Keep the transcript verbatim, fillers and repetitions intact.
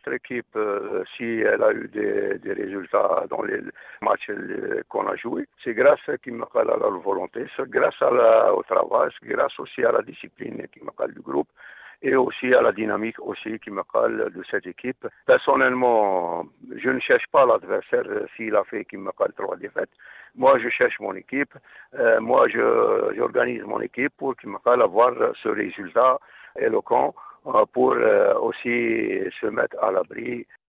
notre équipe, euh, si elle a eu des, des résultats dans les matchs euh, qu'on a joués, c'est grâce qui me à leur volonté, c'est grâce à la, au travail, c'est grâce aussi à la discipline qui me du groupe et aussi à la dynamique aussi qui me colle de cette équipe. Personnellement, je ne cherche pas l'adversaire s'il a fait qui me colle trois défaites. Moi, je cherche mon équipe. Euh, moi, je, j'organise mon équipe pour qu'il me colle avoir ce résultat éloquent euh, pour euh, aussi se mettre à l'abri